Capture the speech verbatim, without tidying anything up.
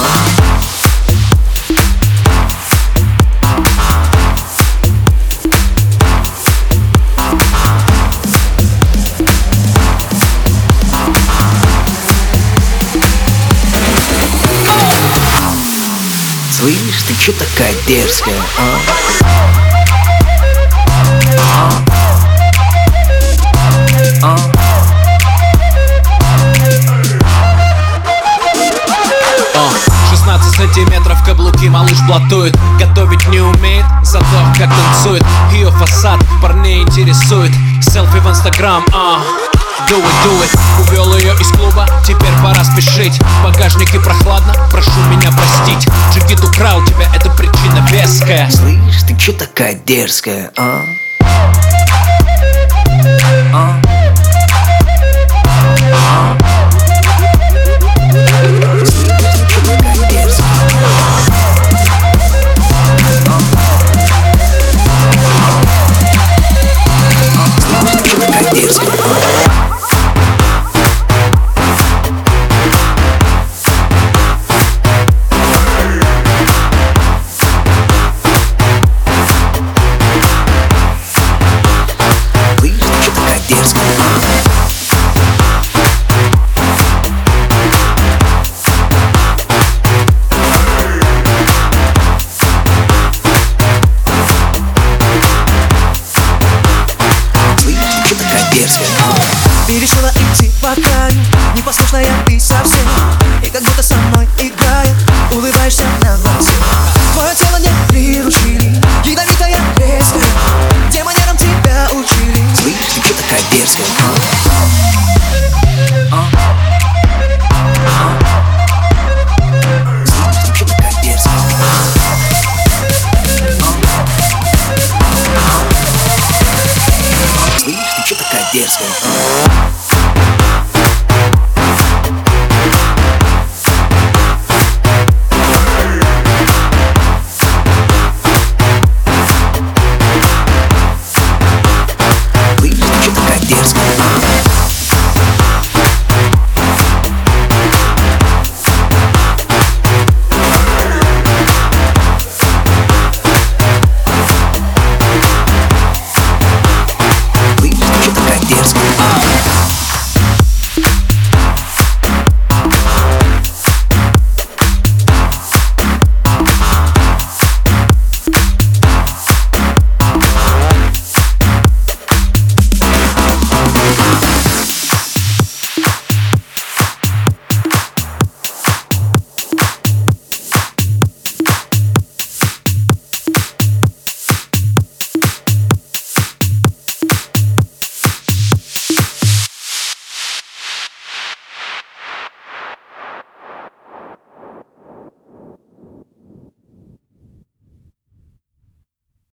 Слышь, ты чё такая дерзкая, а? А? А? шестнадцать сантиметров каблуки, малыш блатует. Готовить не умеет, зато как танцует. Ее фасад парней интересует. Селфи в инстаграм, а do it, do it. Увел ее из клуба, теперь пора спешить. В багажнике прохладно, прошу меня простить. Джигит украл тебя, это причина веская. Слышь, ты чё такая дерзкая, а? А?